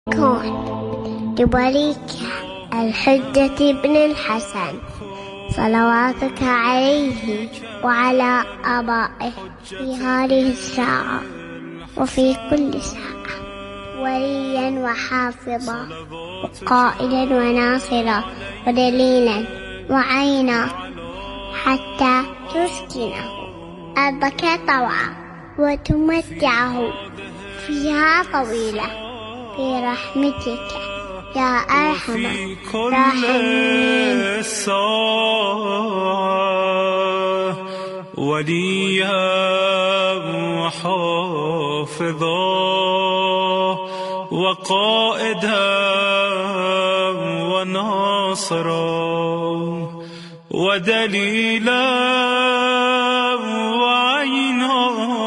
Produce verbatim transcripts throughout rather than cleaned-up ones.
كون لوليك الحجة بن الحسن صلواتك عليه وعلى آبائه في هذه الساعة وفي كل ساعة وليا وحافظا وقائدا وناصرا ودليلا وعينا حتى تسكنه أرضك طوعا وتمتعه فيها طويلة في رحمتك يا أرحم الراحمين. وليا وحافظا وقائدا وناصرا ودليلا وعينا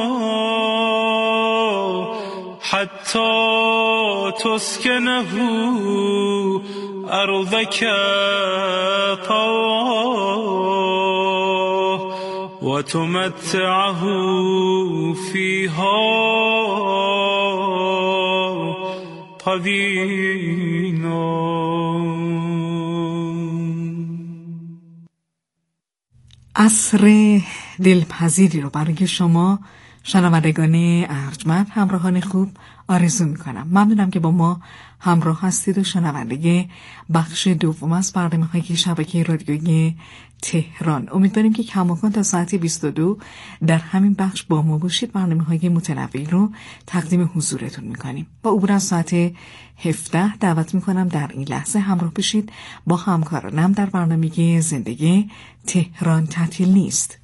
حتى تسكنه أرضك طوعا وتمتعه فيها طويلا. عصر دلپذیری رو برای شما شنوندگان ارجمند، همراهان خوب آرزو میکنم. ممنونم که با ما همراه هستید و شنونده بخش دوم از برنامه‌های شبکه رادیویی تهران. امیدواریم که کماکان تا ساعت بیست و دو در همین بخش با ما باشید. برنامه‌های متنوعی رو تقدیم حضورتون میکنیم. با عبور از ساعت هفده دعوت میکنم در این لحظه همراه بشید با همکارانم در برنامه زندگی تهران تعطیل نیست.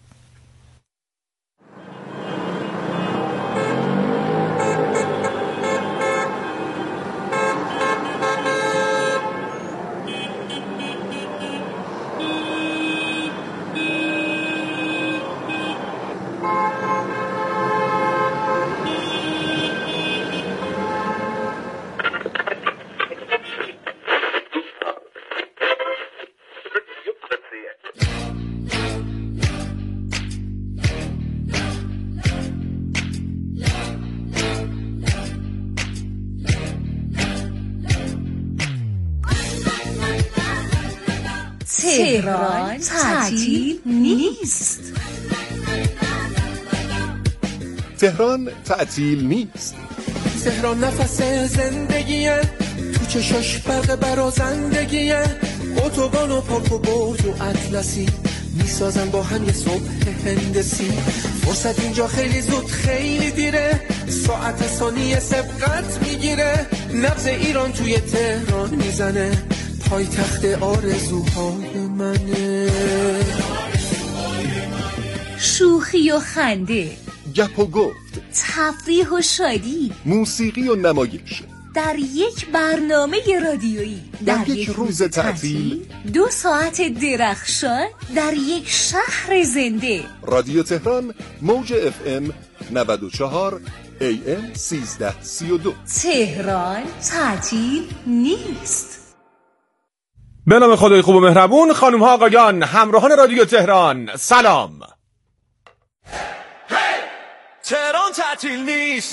تهران تعطیل نیست. تهران تعطیل نیست. تهران نفس زندگیه، تو چشاش برق برازندگیه، اتوبان و پارک و برج و اطلسی میسازن با هم یه صبح هندسی. فرصت اینجا خیلی زود خیلی دیره، ساعت ثانیه سبقت میگیره، نبض ایران توی تهران میزنه، پای تخت آرزوهای منه. شوخی و خنده، گپ و گفت، تفریح و شادی، موسیقی و نمایش در یک برنامه رادیویی، در, در یک روز تعطیل، دو ساعت درخشان در یک شهر زنده. رادیو تهران موج اف ام نود و چهار ای ام سیزده سی و دو. تهران تعطیل نیست. به نام خدای خوب و مهربون. خانم ها آقایان، همراهان رادیو تهران، سلام. تهران تعطیل نیست.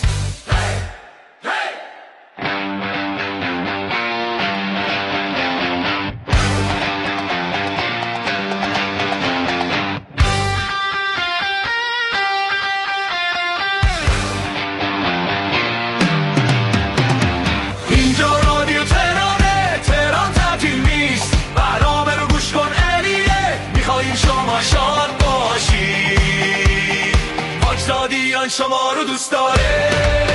اینجا رادیو تهرانه، تهران تعطیل نیست. برنامه رو گوش کن الیه، میخواییم شما شاد باشی، پاکزادیان شما رو دوست داره.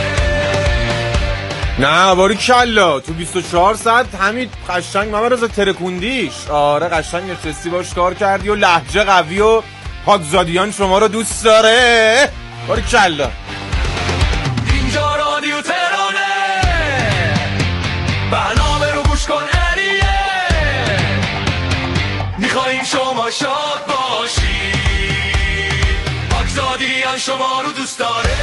نه باری کلا تو بیست و چهار ساعت همین قشنگ محمد رضا ترکوندیش. آره قشنگ نشستی باش کار کردی و لهجه قوی و پاکزادیان شما رو دوست داره. باری کلا. اینجا رادیو تهرانه، برنامه رو گوش کن الیه، میخواییم شما شاد باشی، پاکزادیان شما رو دوست داره.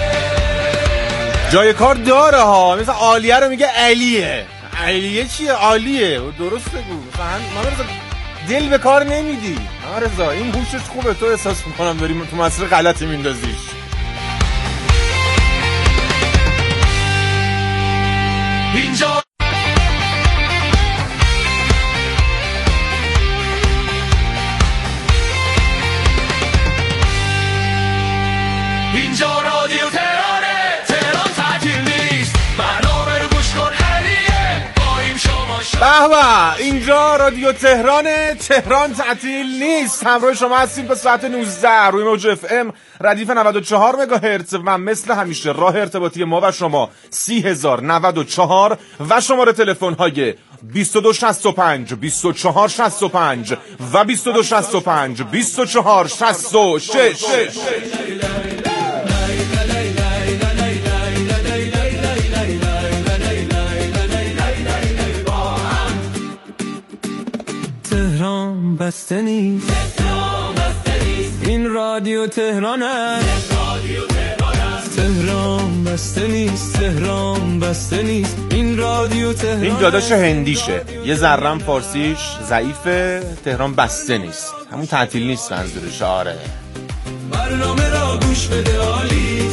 جای کار داره ها، مثلا عالیه رو میگه علیه. علیه چیه؟ عالیه. درست بگو. مثلا محمد رضا دل به کار نمیدی. محمد رضا این هوشش خوبه، تو احساس میکنم داریم تو مسیر غلطی میندازیش. اینجا اینجا رادیو تهرانه، تهران تعطیل نیست، برنامه رو گوش کن علیه با این شما شد. به به، اینجا رادیو تهرانه، تهران تعطیل نیست. همراه شما هستیم تا ساعت نوزده روی موج اف ام ردیف نود و چهار مگاهرتز و مثل همیشه راه ارتباطی ما و شما سی هزار نود و چهار و شماره تلفن های بیست و دو شصت و پنج بیست و چهار شصت و پنج و بیست و دو شصت و پنج بیست و چهار شصت و شش. تهران بسته نیست، این رادیو تهران است. تهران بسته نیست، تهران بسته نیست، این رادیو تهران. این داداش هندیشه، یه ذرم فارسیش ضعیفه. تهران بسته نیست، همون تعطیل نیست منظورش. آره برنامه را گوش بده عالی.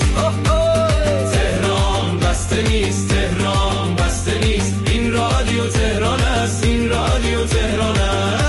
تهران بسته نیست، تهران بسته نیست، این رادیو تهران است، این رادیو تهران است.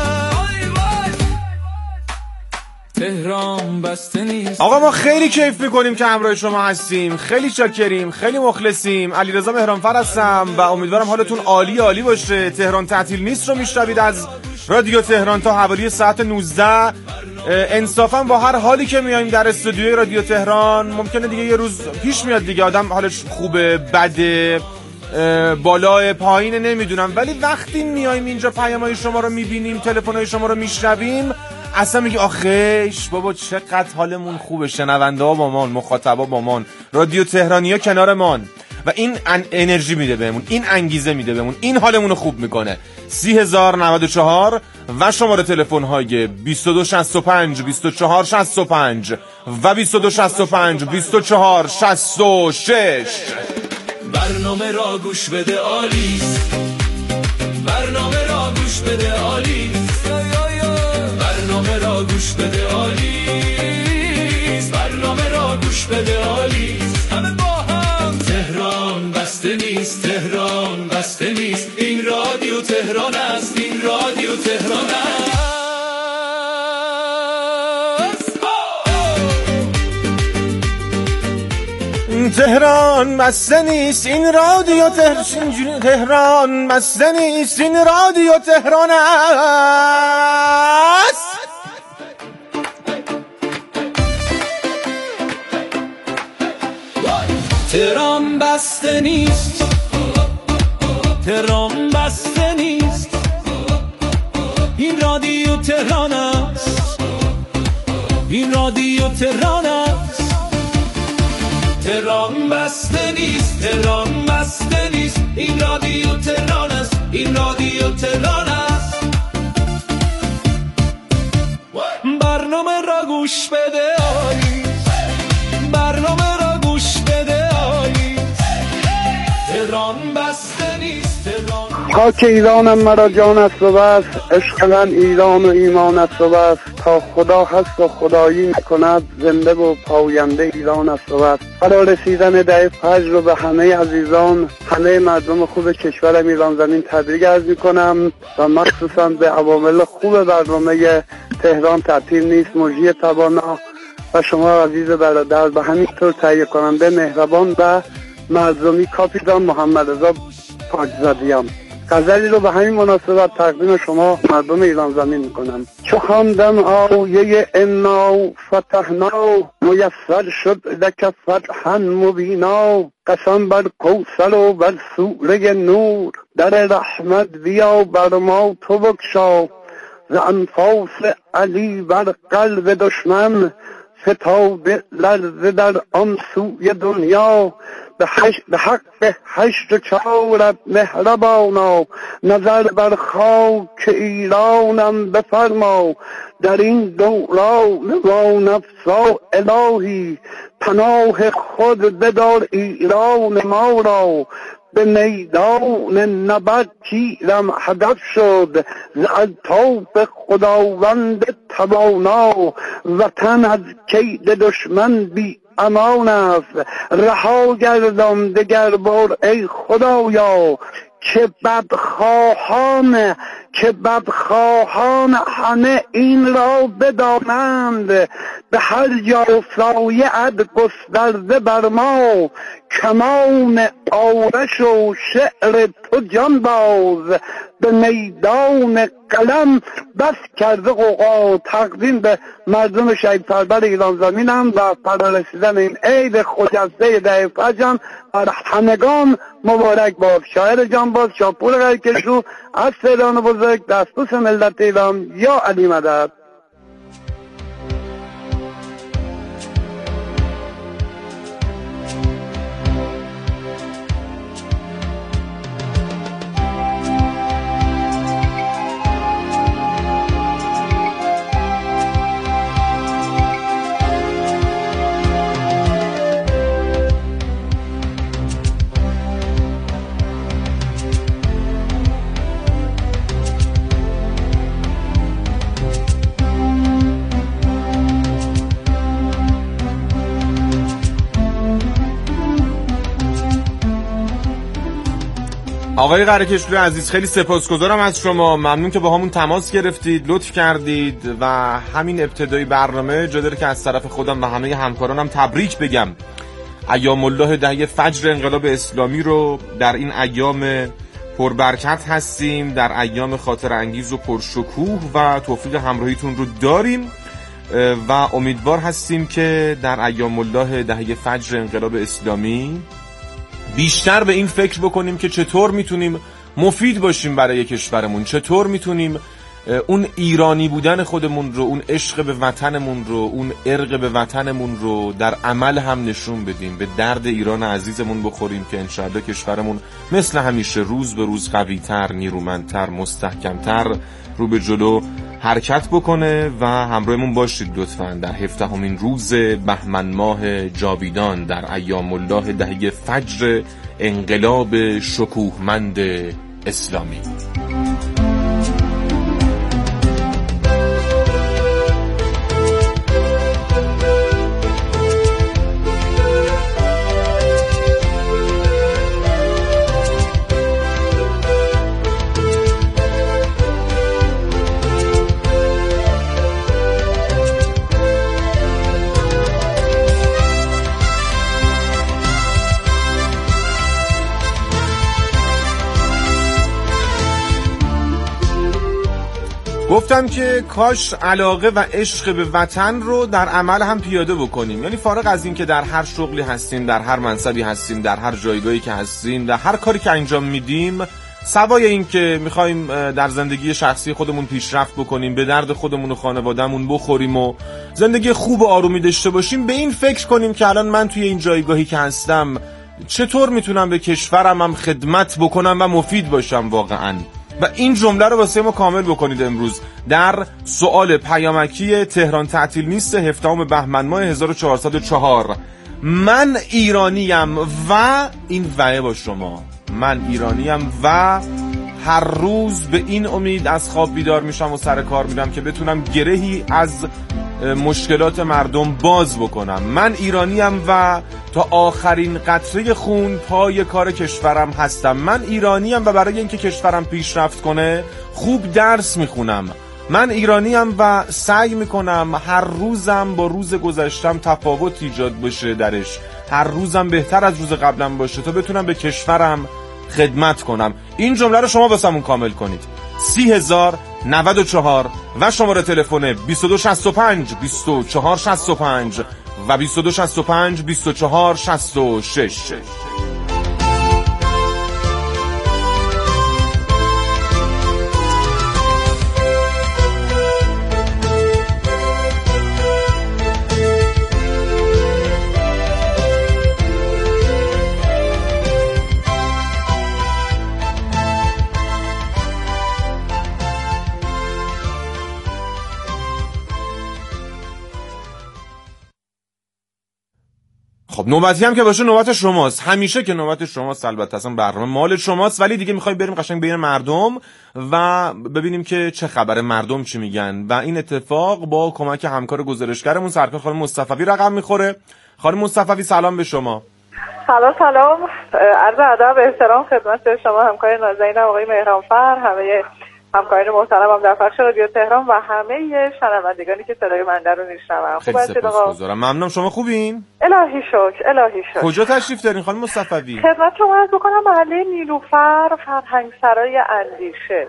تهران بسته نیست. آقا ما خیلی کیف میکنیم که همراه شما هستیم، خیلی شاکریم، خیلی مخلصیم. علیرضا مهرانفر هستم و امیدوارم حالتون عالی عالی باشه. تهران تعطیل نیست رو میشنوید از رادیو تهران تا حوالی ساعت نوزده. انصافا با هر حالی که میایم در استودیوی رادیو تهران ممکنه دیگه یه روز پیش میاد دیگه آدم حالش خوبه، بده، بالای پایین نمیدونم، ولی وقتی میایم اینجا پیام‌های شما رو میبینیم، تلفن‌های شما رو میشنویم، اصلا میگی آخیش بابا چقدر حالمون خوبه، شنونده ها با من، مخاطبا با من، رادیو تهرانی ها کنار من و این انرژی میده بهمون، این انگیزه میده بهمون، این حالمون رو خوب میکنه. سی هزار نود و چهار و شماره تلفن های بیست و دو شصت و پنج بیست و چهار شصت و پنج و بیست و دو شصت و پنج بیست و چهار شصت و شش. برنامه را گوش بده عالی، برنامه را گوش بده عالی، برنامه را گوش بده عالی، برنامه را گوش بده عالی. همه با هم. تهران بسته نیست، تهران بسته نیست، این رادیو تهران است، این رادیو تهران است. تهران بسته نیست، این رادیو تهران، تهران بسته نیست، این رادیو تهران است. تهران بسته نیست، تهران بسته نیست، این رادیو تهران است، این رادیو تهران است. تهران بسته نیست، تهران بسته نیست، این رادیو تهران است، این رادیو تهران است. برنامه را گوش بده عالی، برنامه را گوش بده عالی. تهران بسته نیست، تهران. خاک ایرانم مرا جان است و بس، عشق من ایران و ایمان است و بس، تا خدا هست و خدایی میکند، زنده و پاینده ایران است و بس. برای رسیدن دهه فجر رو به همه عزیزان، همه مردم خوب کشورم ایران زمین تبریک عرض میکنم و مخصوصا به عوامل خوب برنامه تهران تعطیل نیست، مجری توانا و شما عزیز برادر و همینطور تهیه کننده مهربان و مردمی کاپیتان محمد رضا پاکزادیان. غزلی رو به همین مناسبت تقدیم شما مردم ایران زمین میکنم. چو خواندم آیه انا فتحنا میسر شد لک فتحا مبینا، قسم بر کوثر و بر سوره نور، در رحمت بیا بر ما تو بگشا، ز انفاس علی بر قلب دشمن، فتاب لرزه در آن سوی دنیا، به حق هشت و چارت مهربانا، نظر بر خاک ایرانم بفرما، در این دوران با نفسا الهی، پناه خود بدار ایران ما را، به میدان نبرد تیرم هدف شد، ز الطاف خداوند توانا، وطن از کید دشمن بی امان است. رها گردم دگر بار ای خدایا که بدخواهان که بدخواهان همه این را بدانند. به هر جا سایه‌ات گسترده بر ما، کمان آرش و شعر تو جان باز. به میدان قلم بس کرده قوقا. تقدیم به مردم شهید پرور ایران زمینم و فرارسیدن این عید خجسته ده فجر بر همگان مبارک باد. شاعر جانباز شاپور قرکشو از تهران بزرگ، دستبوس ملت ایران. یا علی مدد. آقای قره‌کشلوی عزیز، خیلی سپاسگزارم از شما. ممنون که با همون تماس گرفتید، لطف کردید و همین ابتدای برنامه جا داره که از طرف خودم و همه همکارانم تبریک بگم. ایام الله دهه فجر انقلاب اسلامی رو در این ایام پربرکت هستیم، در ایام خاطر انگیز و پرشکوه و توفیق همراهیتون رو داریم و امیدوار هستیم که در ایام الله دهه فجر انقلاب اسلامی بیشتر به این فکر بکنیم که چطور میتونیم مفید باشیم برای کشورمون، چطور میتونیم اون ایرانی بودن خودمون رو، اون عشق به وطنمون رو، اون ارق به وطنمون رو در عمل هم نشون بدیم، به درد ایران عزیزمون بخوریم که انشاءالله کشورمون مثل همیشه روز به روز قوی‌تر، نیرومندتر، مستحکمتر رو به جلو حرکت بکنه و همراهمون باشید لطفاً در هفدهمین روز بهمن ماه جاویدان در ایام الله دهه فجر انقلاب شکوهمند اسلامی. گفتم که کاش علاقه و عشق به وطن رو در عمل هم پیاده بکنیم، یعنی فارغ از این که در هر شغلی هستیم، در هر منصبی هستیم، در هر جایگاهی که هستیم، در هر کاری که انجام میدیم، سوای این که میخوایم در زندگی شخصی خودمون پیشرفت بکنیم، به درد خودمون و خانوادهمون بخوریم و زندگی خوب و آرومی داشته باشیم، به این فکر کنیم که الان من توی این جایگاهی که هستم چطور میتونم به کشورم هم خدمت بکنم و مفید باشم واقعاً. و این جمله رو واسه ما کامل بکنید امروز در سوال پیامکی تهران تعطیل نیست هفدهم بهمن ماه هزار و چهارصد و چهار. من ایرانیم و این وعده با شما، من ایرانیم و هر روز به این امید از خواب بیدار میشم و سر کار میرم که بتونم گرهی از مشکلات مردم باز بکنم. من ایرانیم و تا آخرین قطره خون پای کار کشورم هستم. من ایرانیم و برای اینکه کشورم پیشرفت کنه خوب درس میخونم. من ایرانیم و سعی میکنم هر روزم با روز گذشتم تفاوت ایجاد بشه درش، هر روزم بهتر از روز قبلم باشه تا بتونم به کشورم خدمت کنم. این جمله رو شما واسمون کامل کنید. سی هزار نود و چهار و شماره تلفن بیست و دو شصت و پنج بیست و چهار شصت و پنج و بیست و دو شصت و پنج بیست و چهار شصت و شش. خب نوبتی هم که باشه نوبت شماست، همیشه که نوبت شماست، البته اصلا برنامه مال شماست، ولی دیگه میخوایم بریم قشنگ بین مردم و ببینیم که چه خبره، مردم چی میگن و این اتفاق با کمک همکار گزارشگرمون سرکار خانم مصطفی رقم میخوره. خانم مصطفی سلام به شما. سلام سلام، عرض ادب و احترام خدمت شما همکار نازنینم آقای مهرانفر، همه همکاران محترمم در بخش رادیو تهران و همه شنوندگانی که صدای بنده رو میشنون. خیلی سپاسگزارم. ممنونم. شما خوبین؟ الهی شکر الهی شکر. کجا تشریف دارین خانم مصطفی؟ خدمت شما عرض بکنم محله نیلوفر فرهنگسرای اندیشه.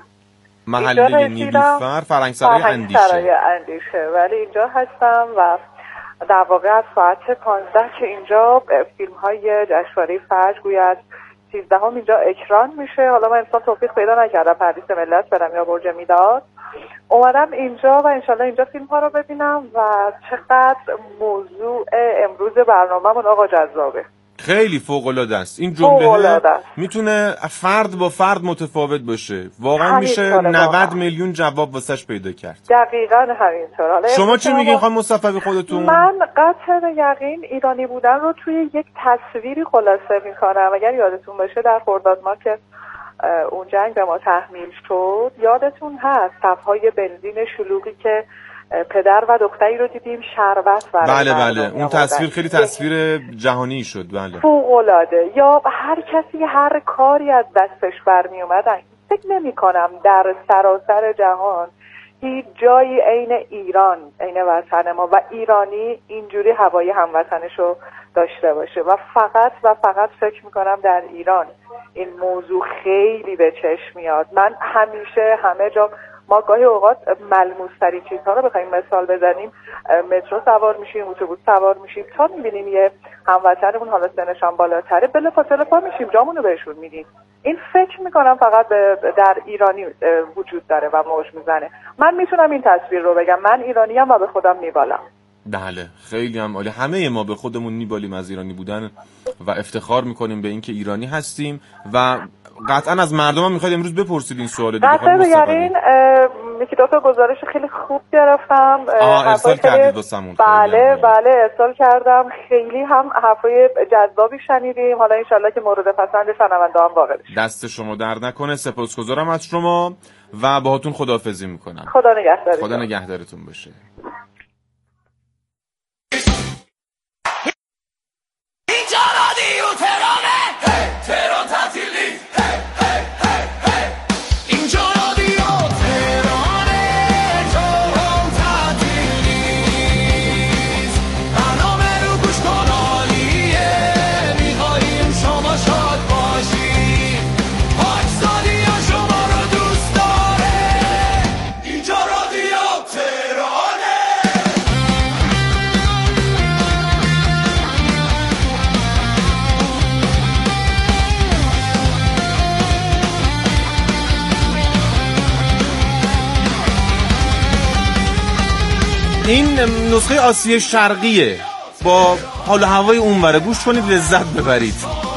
محله نیلوفر فرهنگسرای اندیشه. فرهنگسرای اندیشه. ولی اینجا هستم و در واقع از ساعت پانزده که اینجا فیلم های جشنواره فجر گویا از سیزدهم اینجا اکران میشه. حالا من امسال توفیق پیدا نکردم پردیس ملت برم یا برج میلاد، اومدم اینجا و انشالله اینجا فیلم ها رو ببینم و چقدر موضوع امروز برنامه‌مون آقا جذابه. خیلی فوق‌العاده است. این جمله میتونه فرد با فرد متفاوت باشه. واقعا میشه نود میلیون جواب واسش پیدا کرد. دقیقاً همینطور. حالا شما چی میگین خانم مصطفی خودتون؟ من قطع به یقین ایرانی بودن رو توی یک تصویری خلاصه میکنم. اگر یادتون باشه در خرداد ماه که اون جنگ به ما تحمیل شد، یادتون هست صف‌های بنزین شلوغی که پدر و دختری رو دیدیم شربت برای بله بله اون تصویر خیلی تصویر جهانی شد. بله فوق‌العاده. یا هر کسی هر کاری از دستش برمی اومد، فکر نمی کنم در سراسر جهان هیچ جایی عین ایران، عین وطن ما و ایرانی اینجوری هوای هموطنش رو داشته باشه و فقط و فقط فکر می کنم در ایران این موضوع خیلی به چشم میاد. من همیشه همه جا ما گاهی اوقات ملموس‌ترین چیزها رو بخوایم مثال بزنیم، مترو سوار میشیم، اتوبوس سوار میشیم، تا میبینیم یه هموطنمون حالا سنشان بالاتره بلافاصله پا میشیم جامون رو بهشون میدیم. این فکر میکنم فقط در ایرانی وجود داره و موج میزنه. من میتونم این تصویر رو بگم، من ایرانیم و به خودم میبالم. بله خیلی هم عالی. همه ما به خودمون میبالیم از ایرانی بودن و افتخار میکنیم به اینکه ایرانی هستیم و قطعا از مردم هم میخواید امروز بپرسید این سوال دیگه. قطعا بگرین یکی دو تا گزارش خیلی خوب گرفتم. آه ارسال کردید واسمون. بله بله ارسال کردم. خیلی هم حرفای جذابی شنیدیم. حالا انشالله که مورد پسند شنونده هم واقع بشه. دست شما درد نکنه. سپاسگزارم از شما و باهاتون خداحافظی میکنم. خدا نگهدارتون. خدا نگهدارتون باشه. اینجا رادیو تهرانه. تهران تعطیلی. اینجا رادیو تهرانه. تهران تعطیلی. برنامه رو گوش کن عالیه. میخواییم شما شاد باشید. پاکسالی ها شما رو دوست داره. اینجا رادیو تهرانه. این نسخه آسیای شرقیه با حال و هوای اونوره. گوش کنید لذت ببرید.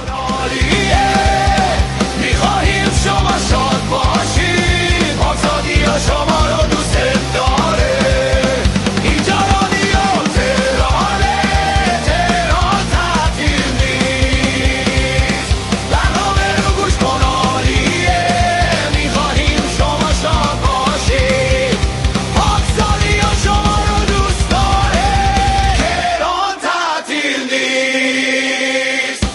میخواهیم شما شاد باشید. آزادی ها شما رو دوست داره. اینجا رادیو تهرانه. تهران تعطیل نیست. برنامه رو گوش کن عالیه. میخواهیم شما شاد باشید. آزادی ها شما رو دوست داره. تهران تعطیل نیست.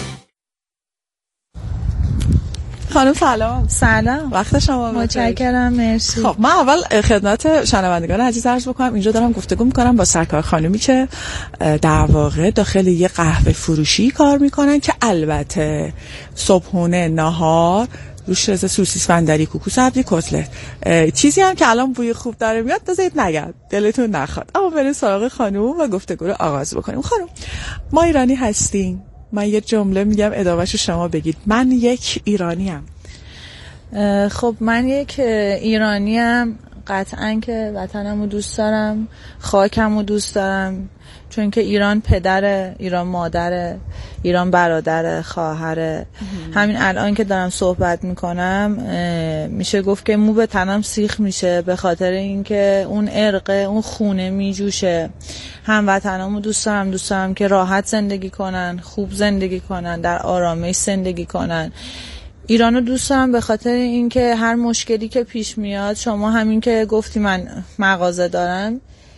خانم سلام. سلام، وقت شما بخیر. متشکرم، مرسی. خب من اول خدمت شنوندگان عزیز عرض بکنم اینجا دارم گفتگو میکنم با سرکار خانومی که در واقع داخل یه قهوه فروشی کار میکنن که البته صبحونه نهار روش رز سوسیس بندری کوکو سبزی کتلت چیزی هم که الان بوی خوب داره میاد بذارید نگم دلتون نخواد. اما بریم سراغ خانم و گفتگو رو آغاز بکنیم. خانم ما ایرانی هستیم. من یه جمله میگم ادامه‌شو شما بگید. من یک ایرانیم. خب من یک ایرانیم، قطعاً که وطنمو دوست دارم، خاکمو دوست دارم، چون که ایران پدره، ایران مادره، ایران برادره، خواهره. همین الان که دارم صحبت میکنم میشه گفت که مو به تنم سیخ میشه به خاطر اینکه اون ارقه، اون خونه میجوشه. هموطنامو دوست دارم، دوست دارم که راحت زندگی کنن، خوب زندگی کنن، در آرامش زندگی کنن. ایرانو دوست دارم به خاطر اینکه هر مشکلی که پیش میاد، شما همین که گفتی من مغازه دارم،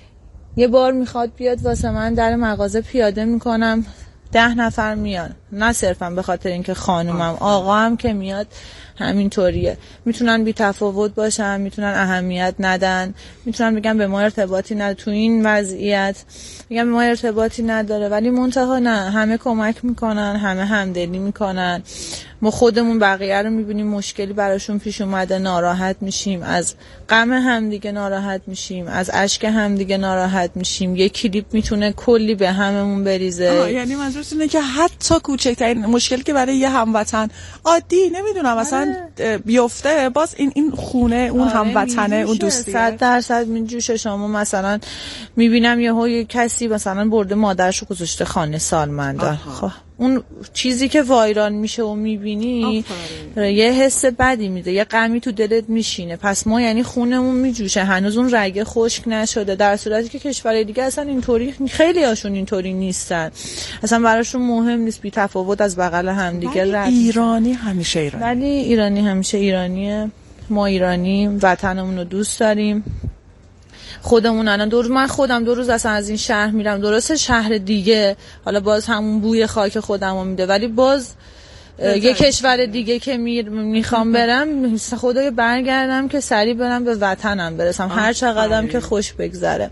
یه بار میخواد بیاد واسه من در مغازه پیاده میکنم، ده نفر میان، نه صرفا به خاطر اینکه خانومم، آقا هم که میاد همینطوریه. میتونن بی تفاوت باشن، میتونن اهمیت ندن، میتونن بگن به ما ارتباطی نداره، تو این وضعیت میگن به ما ارتباطی نداره، ولی منتها نه، همه کمک میکنن، همه همدلی میکنن. ما خودمون بقیه رو میبینیم مشکلی براشون پیش اومده ناراحت میشیم، از غم همدیگه ناراحت میشیم، از اشک همدیگه ناراحت میشیم. یک کلیپ میتونه کلی به هممون بریزه. یعنی منظورت اینه که حتی کوچکترین مشکلی که برای یه هموطن عادی نمیدونم مثلا بیفته، باز این این خونه اون هموطنه، اون دوستیه، صد درصد میجوشه. شما مثلا میبینم یهو یه کسی مثلا برده مادرشو گذاشته خانه سالمندان، خب اون چیزی که وایرال میشه و میبینی یه حس بدی میده، یه غمی تو دلت میشینه. پس ما یعنی خونمون میجوشه، هنوز اون رگه خشک نشده، در صورتی که کشورهای دیگه اصلا اینطوری، خیلی هاشون اینطوری نیستن، اصلا براشون مهم نیست، بی تفاوت از بغل همدیگه رد. ایرانی همیشه ایرانی، ولی ایرانی همیشه ایرانیه. ما ایرانی وطنمون رو دوست داریم. خودمون الان دو روز، من خودم دو روز اصلا از این شهر میرم، درسته شهر دیگه حالا باز همون بوی خاک خودمو میده، ولی باز یه کشور دیگه که میخوام برم خدای برگردم که سریع برم به وطنم برسم، هر چقدرم که خوش بگذره.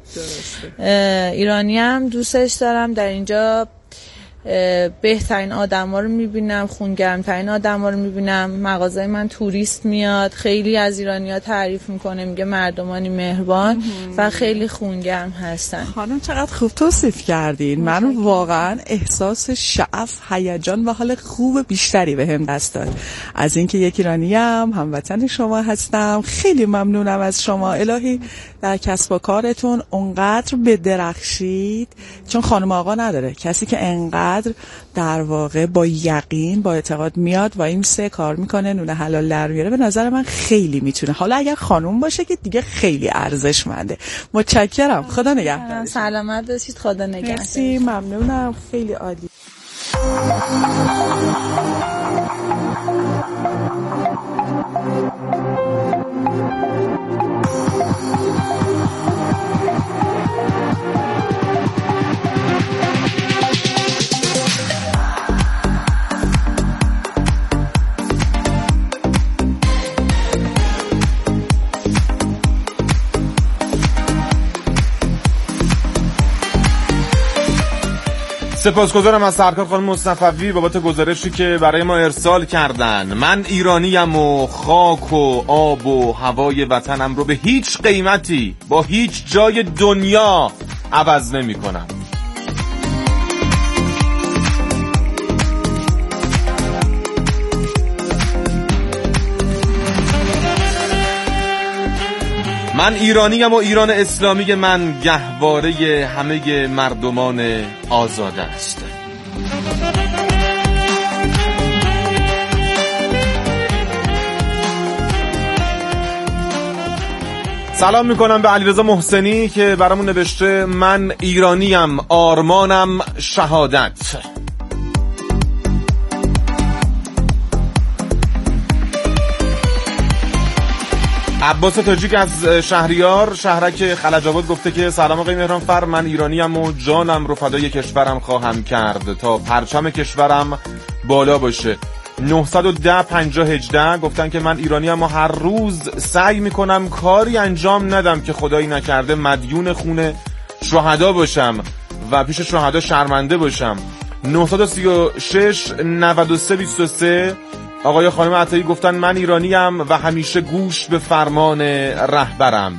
ایرانی هم دوستش دارم، در اینجا بهترین آدم ها رو میبینم، خونگرمترین آدم ها رو میبینم. مغازه من توریست میاد، خیلی از ایرانی ها تعریف میکنه، میگه مردمانی مهربان و خیلی خونگرم هستن. خانم چقدر خوب توصیف کردین، من واقعا احساس شعف، هیجان و حال خوب بیشتری به هم دست داد از اینکه یک ایرانی ام، هموطن شما هستم. خیلی ممنونم از شما. الهی در کسب و کارتون اونقدر بدرخشید، چون خانم آقا نداره، کسی که انقدر در واقع با یقین با اعتقاد میاد و این سه کار میکنه، نون حلال در میاره، به نظر من خیلی میتونه. حالا اگر خانم باشه که دیگه خیلی ارزشمنده. متشکرم، خدا نگهدار. سلامت باشید، خدا نگهدار. مرسی، ممنونم، خیلی عالی. سپاسگزارم از سرکار خانم مصطفی بابت گزارشی که برای ما ارسال کردن. من ایرانیم و خاک و آب و هوای وطنم رو به هیچ قیمتی با هیچ جای دنیا عوض نمی کنم. من ایرانیم و ایران اسلامی من گهواره همه مردمان آزاده است. سلام میکنم به علیرضا محسنی که برامون نوشته من ایرانیم، آرمانم شهادت. عباس تاجیک از شهریار شهرک خلج آباد گفته که سلام آقای مهران فر، من ایرانیم و جانم رو فدای کشورم خواهم کرد تا پرچم کشورم بالا باشه. نهصد و ده پنجاه هجده گفتن که من ایرانیم و هر روز سعی میکنم کاری انجام ندم که خدایی نکرده مدیون خون شهدا باشم و پیش شهدا شرمنده باشم. نهصد و سی و شش نود و سه بیست و سه آقای خانم عطایی گفتن من ایرانیم و همیشه گوش به فرمان رهبرم.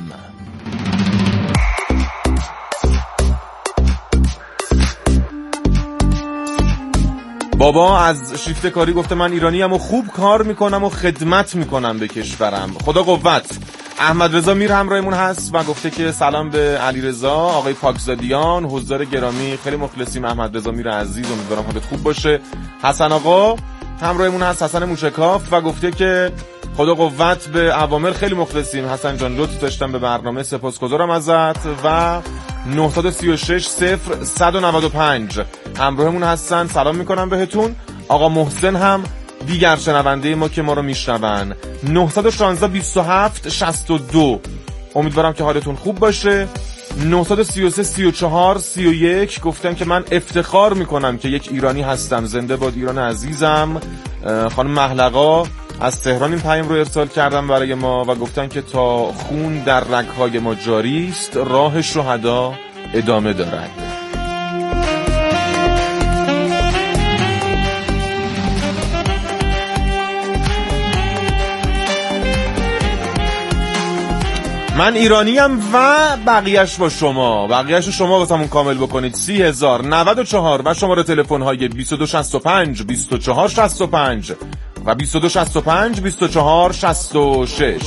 بابا از شیفته کاری گفته من ایرانیم و خوب کار میکنم و خدمت میکنم به کشورم. خدا قوت. احمد رضا میر همراهمون هست و گفته که سلام به علی رضا، آقای پاکزادیان، حضار گرامی، خیلی مخلصیم احمد رضا میر عزیز، امیدوارم حالت خوب باشه. حسن آقا همراهمون هست، حسن موشکاف، و گفته که خدا قوت به اوامر، خیلی مخلصیم. حسن جان لطف داشتم به برنامه، سپاسگزارم ازت. و نه سه شش صفر صد و نود و پنج همراهمون هستن، سلام میکنم بهتون. آقا محسن هم دیگر شنونده ما که ما رو میشنون. نه یک شش بیست و هفت شصت و دو امیدوارم که حالتون خوب باشه. نه سه سه سی و چهار سی و یک گفتن که من افتخار میکنم که یک ایرانی هستم. زنده باد ایران عزیزم. خانم محلقا از تهران این پیام رو ارسال کردن برای ما و گفتن که تا خون در رگ‌های ما جاری است، راه شهدا ادامه دارد. من ایرانیم و بقیهش با شما. بقیهش رو شما واسمون کامل بکنید. سی هزار نود و چهار و شماره تلفن های بیست و دو شصت و پنج بیست و چهار شصت و پنج و بیست و دو شصت و پنج بیست و چهار شصت و شش.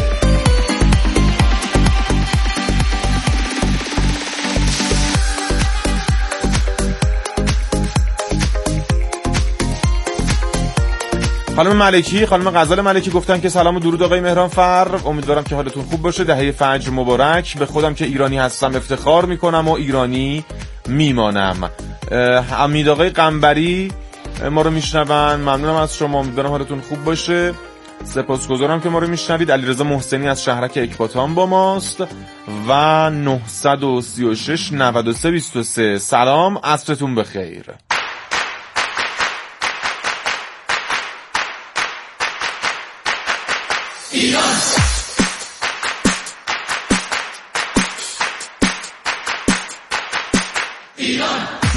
خانم ملکی، خانم غزال ملکی گفتن که سلام و درود آقای مهران فر، امیدوارم که حالتون خوب باشه. دهه فجر مبارک. به خودم که ایرانی هستم افتخار میکنم و ایرانی میمانم. امید آقای قنبری ما رو میشنون، ممنونم از شما، امیدوارم حالتون خوب باشه. سپاسگزارم که ما رو میشنوید. علیرضا محسنی از شهرک اکباتان با ماست و نه سه شش نه سه دو سه. سلام، عصرتون بخیر. ایران ایران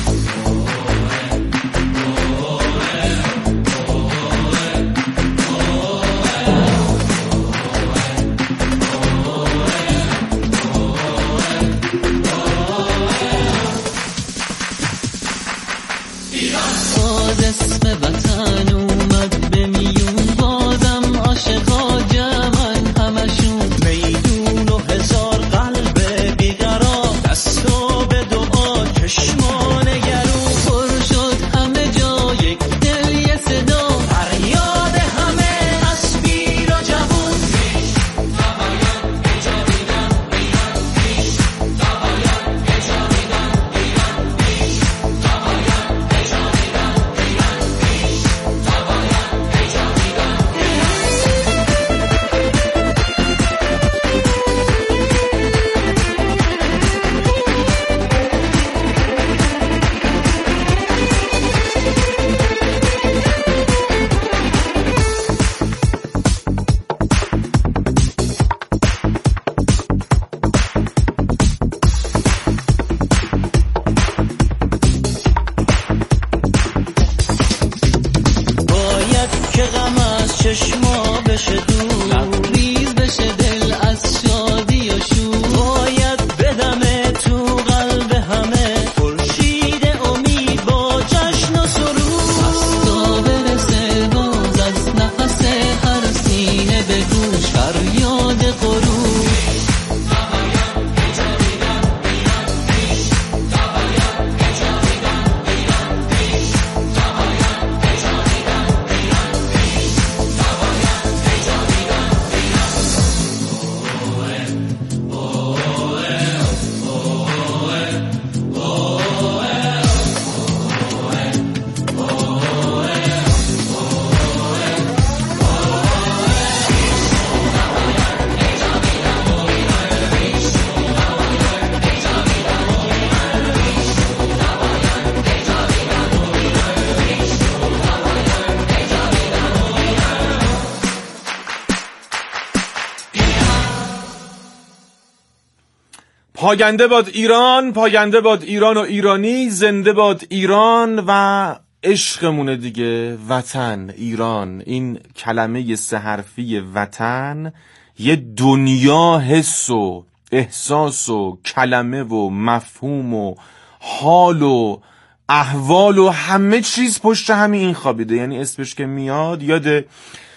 پاینده باد ایران، پاینده باد ایران و ایرانی، زنده باد ایران و عشقمونه دیگه، وطن، ایران. این کلمه سه حرفی وطن یه دنیا حس و احساس و کلمه و مفهوم و حال و احوال و همه چیز پشت همین این خوابیده. یعنی اسمش که میاد یاد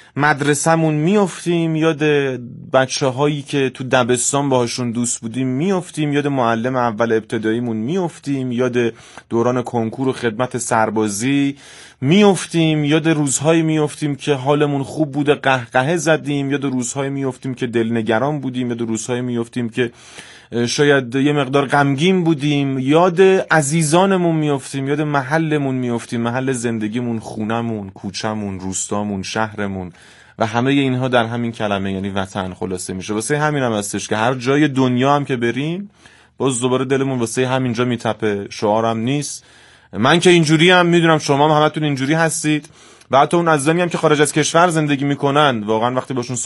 مدرسمون میافتیم، یاد بچه هایی که تو دبستان باهاشون دوست بودیم میافتیم، یاد معلم اول ابتداییمون میافتیم، یاد دوران کنکور و خدمت سربازی میافتیم، یاد روزهایی میافتیم که حالمون خوب بوده قهقهه زدیم، یاد روزهایی میافتیم که دلنگران بودیم، یاد روزهایی میافتیم که شاید یه مقدار غمگین بودیم، یاد عزیزانمون میافتیم، یاد محلمون میافتیم، محل زندگیمون، خونمون، کوچمون، روستامون، شهرمون و همه اینها در همین کلمه یعنی وطن خلاصه میشه. واسه همین هم هستش که هر جای دنیا هم که بریم باز دوباره دلمون واسه همینجا میتپه، شعارم نیست. من که اینجوری هم میدونم، شما هم همتون اینجوری هستید و حتی اون عزیزانی هم که خارج از کشور زندگی میکنن، واقعا وقتی باشون